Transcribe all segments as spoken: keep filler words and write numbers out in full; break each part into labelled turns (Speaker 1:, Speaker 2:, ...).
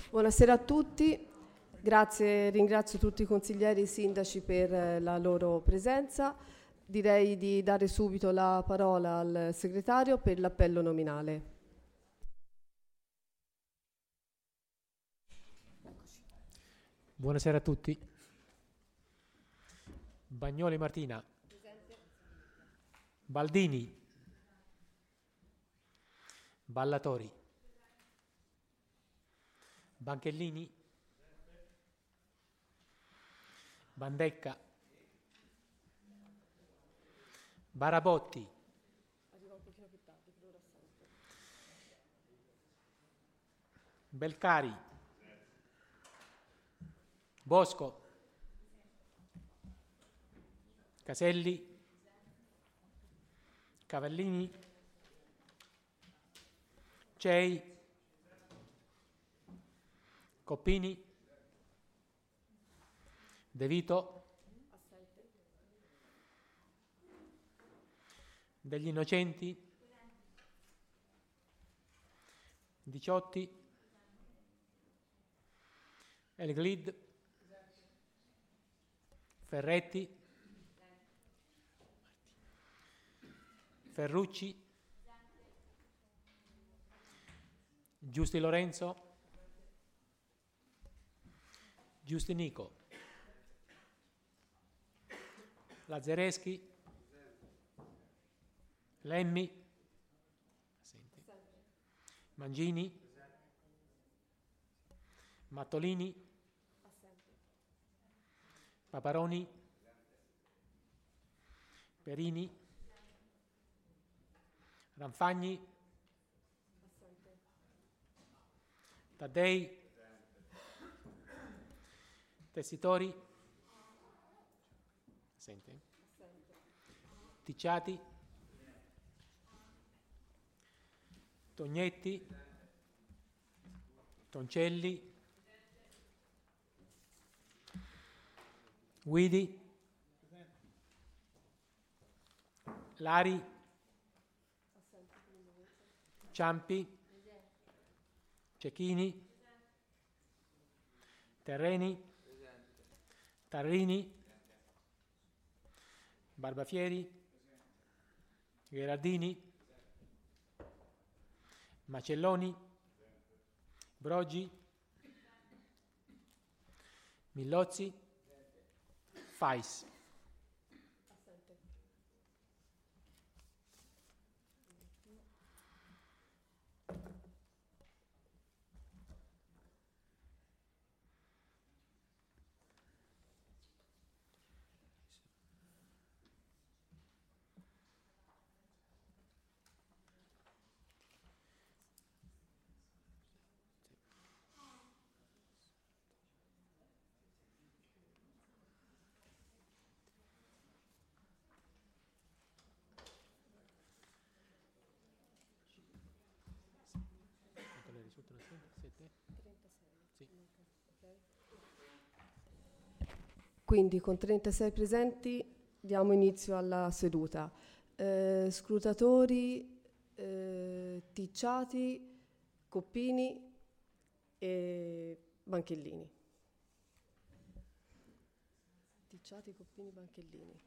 Speaker 1: Buonasera a tutti, grazie, ringrazio tutti i consiglieri e i sindaci per eh, la loro presenza. Direi di dare subito la parola al segretario per l'appello nominale.
Speaker 2: Buonasera a tutti. Bagnoli Martina. Presente. Baldini. Ballatori. Banchellini. Bandecca. Barabotti.
Speaker 1: Arriva un pochino più tardi, per ora assente.
Speaker 2: Belcari. Bosco. Caselli. Cavallini. Cei. Coppini. De Vito.
Speaker 1: Assente.
Speaker 2: Degli Innocenti. Diciotti. Elglid. Ferretti. Ferrucci. Giusti Lorenzo. Giustinico. Lazzareschi. Lemmi. Mangini. Mattolini. Paparoni. Perini. Ranfagni. Taddei. Tessitori. Sente. Ticciati. Tognetti. Toncelli. Guidi. Lari. Ciampi. Cecchini. Terreni. Tarrini. Barbafieri. Gherardini. Macelloni. Brogi. Millozzi. Fais.
Speaker 1: Quindi con trentasei presenti diamo inizio alla seduta. Eh, scrutatori, eh, Ticciati, Coppini e Banchellini. Ticciati, Coppini, Banchellini.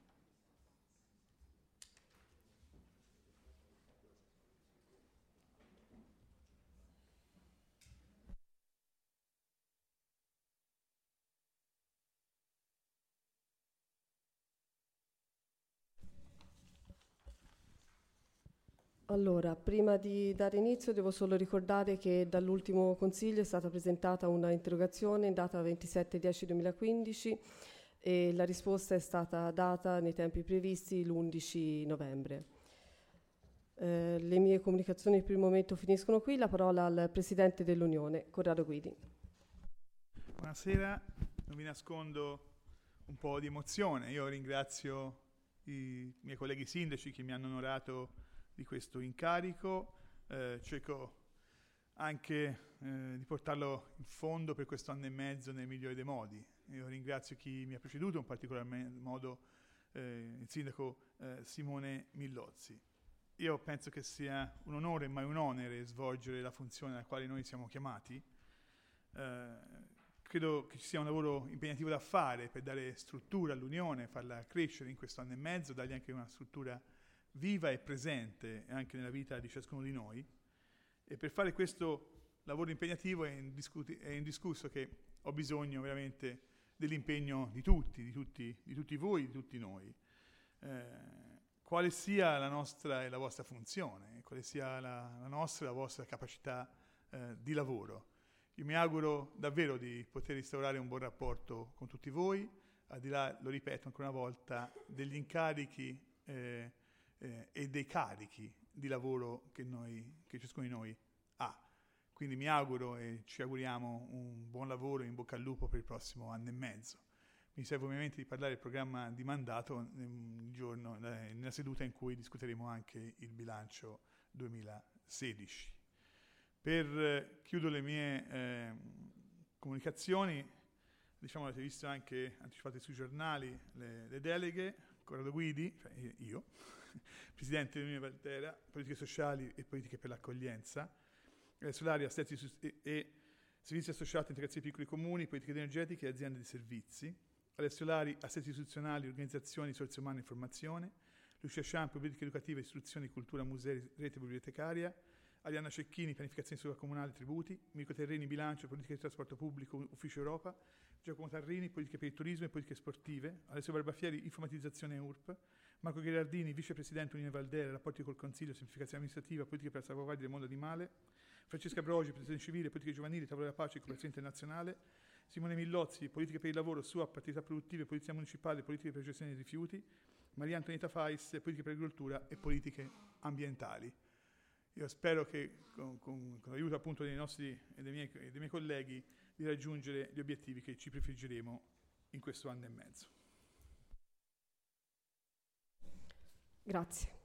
Speaker 1: Allora, prima di dare inizio devo solo ricordare che dall'ultimo Consiglio è stata presentata una interrogazione in data ventisette dieci duemilaquindici e la risposta è stata data nei tempi previsti l'undici novembre. Eh, le mie comunicazioni per il momento finiscono qui, la parola al Presidente dell'Unione, Corrado Guidi.
Speaker 3: Buonasera, non vi nascondo un po' di emozione. Io ringrazio i miei colleghi sindaci che mi hanno onorato di questo incarico, eh, cerco anche eh, di portarlo in fondo per questo anno e mezzo nel migliore dei modi. Io ringrazio chi mi ha preceduto, in particolar modo eh, il sindaco eh, Simone Millozzi. Io penso che sia un onore, ma un onere, svolgere la funzione alla quale noi siamo chiamati, Eh, credo che ci sia un lavoro impegnativo da fare per dare struttura all'Unione, farla crescere in questo anno e mezzo, dargli anche una struttura viva e presente anche nella vita di ciascuno di noi. E per fare questo lavoro impegnativo è, indiscuti- è indiscusso che ho bisogno veramente dell'impegno di tutti, di tutti, di tutti voi, di tutti noi. Eh, quale sia la nostra e la vostra funzione, quale sia la, la nostra e la vostra capacità eh, di lavoro. Io mi auguro davvero di poter instaurare un buon rapporto con tutti voi, al di là, lo ripeto ancora una volta, degli incarichi eh, eh, e dei carichi di lavoro che, noi, che ciascuno di noi ha. Quindi mi auguro e ci auguriamo un buon lavoro, in bocca al lupo per il prossimo anno e mezzo. Mi serve ovviamente di parlare del programma di mandato nel giorno, nella seduta in cui discuteremo anche il bilancio duemilasedici. Per eh, chiudere le mie eh, comunicazioni, diciamo avete visto anche anticipate sui giornali le, le deleghe, Corrado Guidi, cioè io, Presidente dell'Unione Valtera, Politiche Sociali e Politiche per l'Accoglienza, eh, solari, assetti e, e servizi associati, integrazione dei piccoli comuni, politiche energetiche e aziende di servizi, alle solari, assetti istituzionali, organizzazioni, risorse umane e informazione, Lucia Ciampi, politiche educative, istruzione, cultura, musei, rete bibliotecaria, Arianna Cecchini, pianificazione sovracomunale, tributi, Mirko Terrini, bilancio, politiche di trasporto pubblico, ufficio Europa, Giacomo Tarrini, politiche per il turismo e politiche sportive, Alessio Barbafieri, informatizzazione e U R P, Marco Gherardini, vicepresidente Unione Valdera, rapporti col Consiglio, semplificazione amministrativa, politiche per la salvaguardia del mondo animale, Francesca Brogi, protezione civile, politiche giovanili, tavola della pace e cooperazione internazionale, Simone Millozzi, politiche per il lavoro, S U A P, attività produttive, polizia municipale, politiche per la gestione dei rifiuti, Maria Antonietta Fais, politiche per l'agricoltura e politiche ambientali. Io spero che con, con, con l'aiuto appunto dei nostri e dei miei, dei miei colleghi di raggiungere gli obiettivi che ci prefiggeremo in questo anno e mezzo.
Speaker 1: Grazie.